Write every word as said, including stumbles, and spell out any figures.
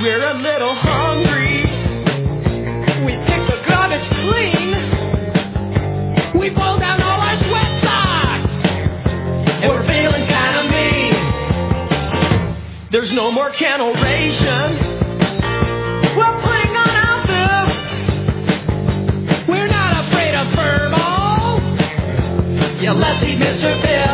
we're a little hungry. We pick the garbage clean. We pull down all our sweat socks. And we're feeling kinda mean. There's no more kennel rations. We're putting on outfits. We're not afraid of furball. Yeah, let's eat Mister Bill.